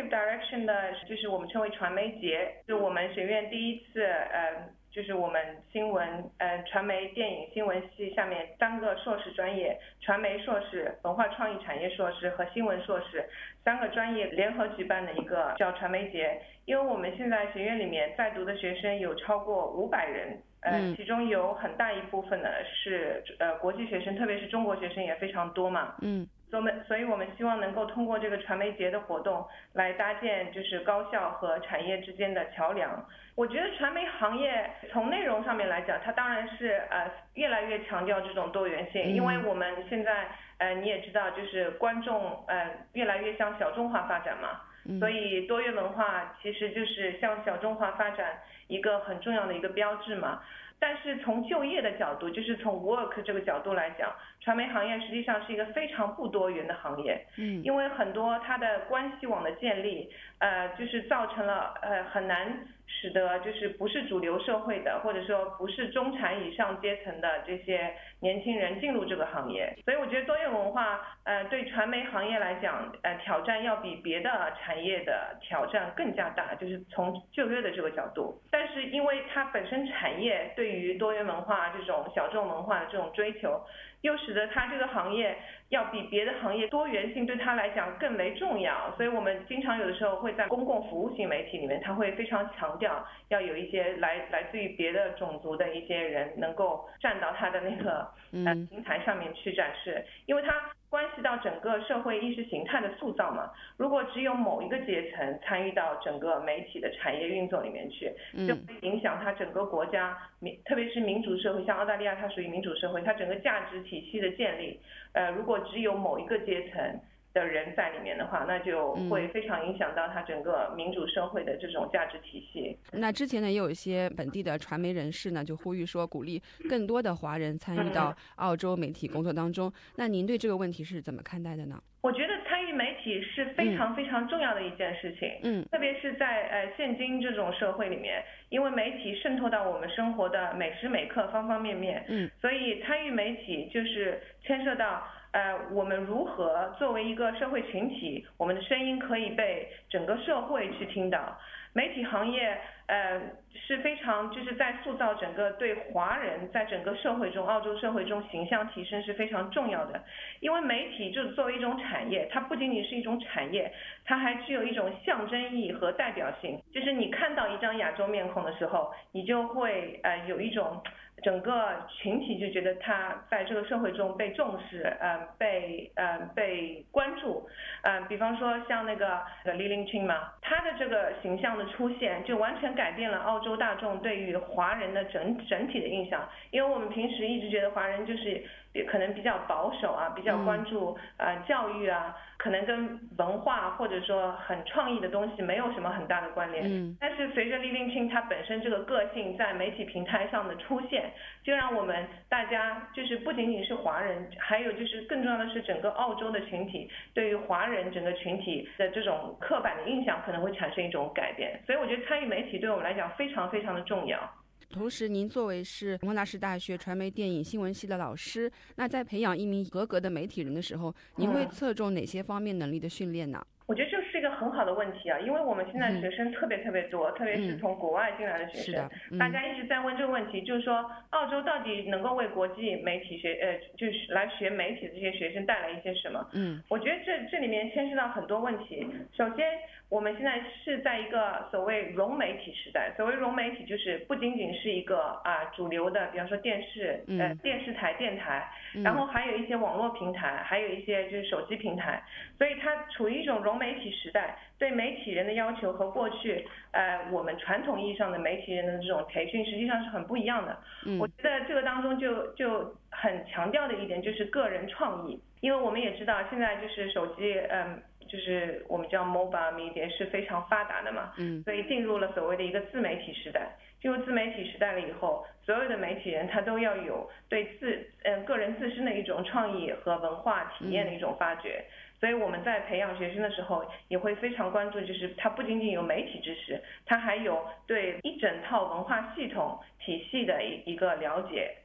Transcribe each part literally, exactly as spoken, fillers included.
Creative Direction 的就是我们称为传媒节，是我们学院第一次呃就是我们新闻呃传媒电影新闻系下面三个硕士专业，传媒硕士、文化创意产业硕士和新闻硕士三个专业联合举办的一个叫传媒节。因为我们现在学院里面在读的学生有超过五百人，呃，其中有很大一部分呢是呃国际学生，特别是中国学生也非常多嘛。 嗯。 所以我们，所以我们希望能够通过这个传媒节的活动来搭建就是高校和产业之间的桥梁。我觉得传媒行业从内容上面来讲，它当然是呃越来越强调这种多元性，因为我们现在呃你也知道，就是观众呃越来越向小众化发展嘛。所以多元文化其实就是向小众化发展一个很重要的一个标志嘛。但是从就业的角度，就是从 work 这个角度来讲，传媒行业实际上是一个非常不多元的行业。嗯，因为很多它的关系网的建立，呃，就是造成了呃很难使得就是不是主流社会的，或者说不是中产以上阶层的这些年轻人进入这个行业。所以我觉得多元文化呃对传媒行业来讲，呃挑战要比别的产业的挑战更加大，就是从就业的这个角度。但是因为它本身产业对于多元文化这种小众文化的这种追求，又使得它这个行业要比别的行业多元性对它来讲更为重要。所以我们经常有的时候会在公共服务型媒体里面，它会非常强调要有一些来来自于别的种族的一些人能够站到它的那个呃平台上面去展示，因为它关系到整个社会意识形态的塑造嘛。如果只有某一个阶层参与到整个媒体的产业运作里面去，就会影响它整个国家民，特别是民主社会，像澳大利亚它属于民主社会，它整个价值体系的建立，呃，如果只有某一个阶层的人在里面的话，那就会非常影响到它整个民主社会的这种价值体系。 嗯、那之前呢，也有一些本地的传媒人士呢，就呼吁说鼓励更多的华人参与到澳洲媒体工作当中。嗯、那您对这个问题是怎么看待的呢？ 我觉得参与媒体是非常非常重要的一件事情，嗯，特别是在呃现今这种社会里面，因为媒体渗透到我们生活的每时每刻方方面面，嗯，所以参与媒体就是牵涉到呃我们如何作为一个社会群体，我们的声音可以被整个社会去听到。媒体行业呃是非常就是在塑造整个对华人在整个社会中，澳洲社会中形象提升是非常重要的。因为媒体就作为一种产业，它不仅仅是一种产业，它还具有一种象征意义和代表性。就是你看到一张亚洲面孔的时候，你就会呃有一种整个群体就觉得他在这个社会中被重视，呃被呃被关注。呃比方说像那个 Lilin Chin 嘛，他的这个形象的出现就完全改变了澳洲大众对于华人的整整体的印象。因为我们平时一直觉得华人就是可能比较保守啊，比较关注呃教育啊，可能跟文化或者说很创意的东西没有什么很大的关联。嗯，但是随着 Lilin Chin 他本身这个个性在媒体平台上的出现，就让我们大家就是不仅仅是华人，还有就是更重要的是整个澳洲的群体对于华人整个群体的这种刻板的印象可能会产生一种改变。所以我觉得参与媒体对我们来讲非常非常的重要。 同时您作为是蒙纳士大学传媒电影新闻系的老师，那在培养一名合格的媒体人的时候，您会侧重哪些方面能力的训练呢？ 我觉得这是一个很好的问题啊，因为我们现在学生特别特别多，嗯、特别是从国外进来的学生，嗯、大家一直在问这个问题，就是说澳洲到底能够为国际媒体学呃，就是来学媒体的这些学生带来一些什么？嗯，我觉得这这里面牵涉到很多问题。首先，我们现在是在一个所谓融媒体时代，所谓融媒体就是不仅仅是一个啊主流的，比方说电视呃电视台、电台，然后还有一些网络平台，还有一些就是手机平台，所以它处于一种融媒体时代，对媒体人的要求和过去呃我们传统意义上的媒体人的这种培训实际上是很不一样的。嗯、我觉得这个当中就就很强调的一点就是个人创意，因为我们也知道现在就是手机嗯。就是我们叫 mobile media 是非常发达的嘛，嗯，所以进入了所谓的一个自媒体时代。进入自媒体时代了以后，所有的媒体人他都要有对自嗯个人自身的一种创意和文化体验的一种发掘。嗯，所以我们在培养学生的时候也会非常关注，就是他不仅仅有媒体知识，他还有对一整套文化系统体系的一一个了解。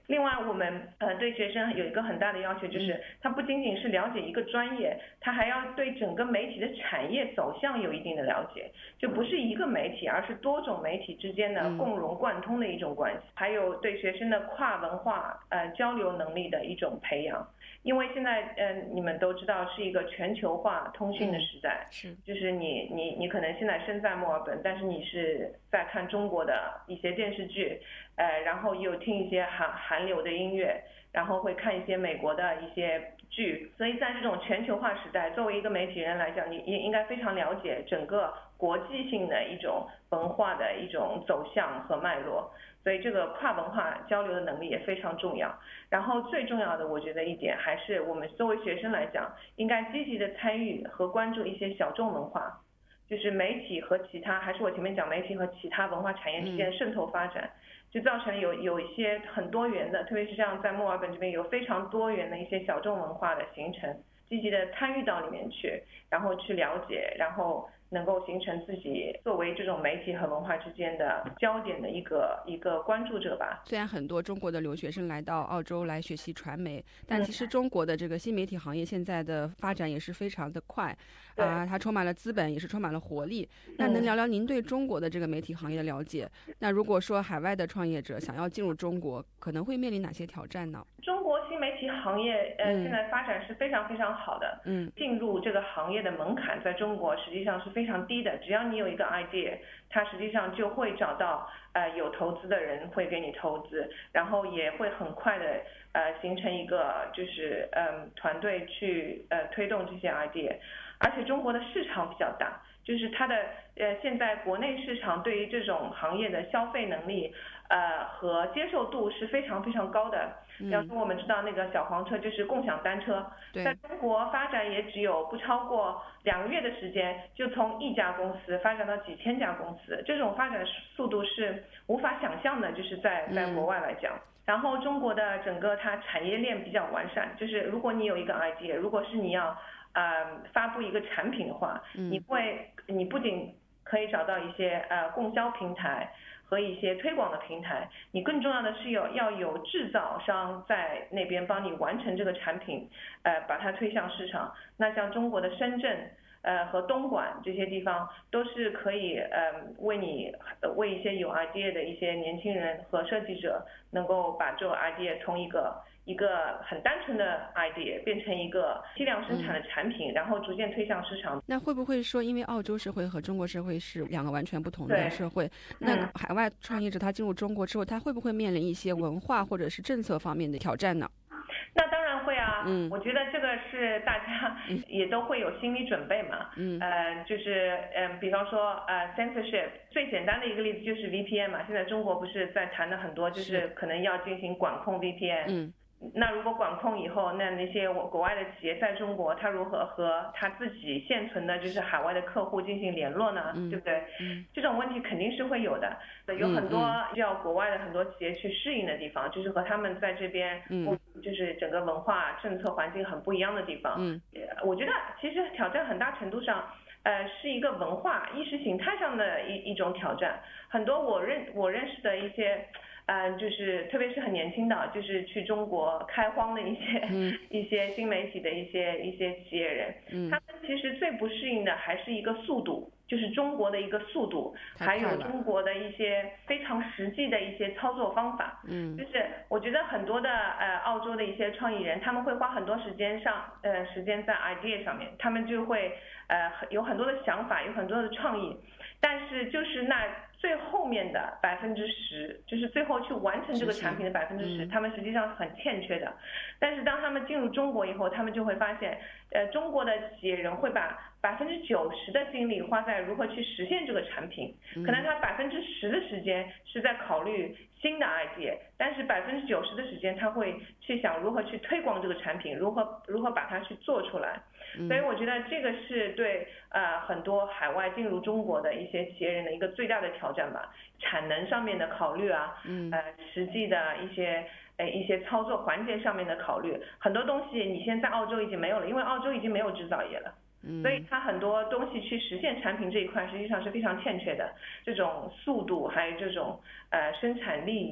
另外，我们呃对学生有一个很大的要求，就是他不仅仅是了解一个专业，他还要对整个媒体的产业走向有一定的了解，就不是一个媒体，而是多种媒体之间的共融贯通的一种关系，还有对学生的跨文化呃交流能力的一种培养。因为现在呃你们都知道是一个全球化通讯的时代， 是， 就是你你你可能现在身在墨尔本，但是你是在看中国的一些电视剧，呃，然后又听一些韩韩流的音乐，然后会看一些美国的一些剧，所以在这种全球化时代，作为一个媒体人来讲，你应应该非常了解整个国际性的一种文化的一种走向和脉络，所以这个跨文化交流的能力也非常重要。然后最重要的，我觉得一点还是我们作为学生来讲，应该积极的参与和关注一些小众文化，就是媒体和其他，还是我前面讲媒体和其他文化产业之间渗透发展，就造成有有一些很多元的，特别是像在墨尔本这边有非常多元的一些小众文化的形成，积极的参与到里面去，然后去了解，然后能够形成自己作为这种媒体和文化之间的焦点的一个一个关注者吧。 虽然很多中国的留学生来到澳洲来学习传媒，但其实中国的这个新媒体行业现在的发展也是非常的快啊、呃，它充满了资本，也是充满了活力。那能聊聊您对中国的这个媒体行业的了解？那如果说海外的创业者想要进入中国，可能会面临哪些挑战呢？ 中国新媒体行业呃、嗯、现在发展是非常非常好的， 嗯， 进入这个行业的门槛在中国实际上是非常低的，只要你有一个 idea， 它实际上就会找到呃有投资的人会给你投资，然后也会很快的呃形成一个就是嗯团队去呃推动这些 idea， 而且中国的市场比较大，就是它的呃现在国内市场对于这种行业的消费能力呃和接受度是非常非常高的。比方说我们知道那个小黄车就是共享单车，在中国发展也只有不超过两个月的时间，就从一家公司发展到几千家公司，这种发展速度是无法想象的，就是在在国外来讲。然后中国的整个它产业链比较完善，就是如果你有一个 idea， 如果是你要呃发布一个产品的话，你会你不仅可以找到一些呃供销平台和一些推广的平台，你更重要的是有要有制造商在那边帮你完成这个产品，呃把它推向市场。那像中国的深圳呃和东莞这些地方都是可以呃为你为一些有 idea 的一些年轻人和设计者，能够把这个 idea 从一个一个很单纯的 idea 变成一个批量生产的产品，然后逐渐推向市场。 那会不会说，因为澳洲社会和中国社会是两个完全不同的社会，那海外创业者他进入中国之后，他会不会面临一些文化或者是政策方面的挑战呢？ 那当然会啊， 嗯， 我觉得这个是大家也都会有心理准备嘛， 嗯， 呃，就是嗯、呃，比方说呃 censorship， 最简单的一个例子就是 V P N 嘛，现在中国不是在谈的很多，就是可能要进行管控 V P N， 嗯。 那如果管控以后，那那些国外的企业在中国，他如何和他自己现存的就是海外的客户进行联络呢？ 嗯、 对不对？ 嗯， 这种问题肯定是会有的，有很多需要国外的很多企业去适应的地方，就是和他们在这边， 嗯， 就是整个文化政策环境很不一样的地方。 嗯， 我觉得其实挑战很大程度上，呃，是一个文化意识形态上的一一种挑战。很多我认我认识的一些。嗯，就是特别是很年轻的，就是去中国开荒的一些、嗯、一些新媒体的一些一些企业人， 嗯， 他们其实最不适应的还是一个速度，就是中国的一个速度，还有中国的一些非常实际的一些操作方法， 嗯， 就是我觉得很多的呃澳洲的一些创意人，他们会花很多时间上呃时间在 idea 上面，他们就会呃有很多的想法，有很多的创意，但是就是那。最后面的百分之十，就是最后去完成这个产品的百分之十，他们实际上是很欠缺的。但是当他们进入中国以后，他们就会发现，呃，中国的企业人会把百分之九十的精力花在如何去实现这个产品，可能他百分之十的时间是在考虑新的 idea， 但是百分之九十的时间他会去想如何去推广这个产品，如何如何把它去做出来。所以我觉得这个是对呃很多海外进入中国的一些企业人的一个最大的挑战吧，产能上面的考虑啊，呃实际的一些呃一些操作环节上面的考虑，很多东西你现在澳洲已经没有了，因为澳洲已经没有制造业了。所以它很多东西去实现产品这一块实际上是非常欠缺的，这种速度还有这种呃生产力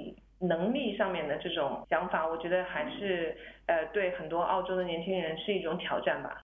能力上面的这种想法，我觉得还是呃对很多澳洲的年轻人是一种挑战吧。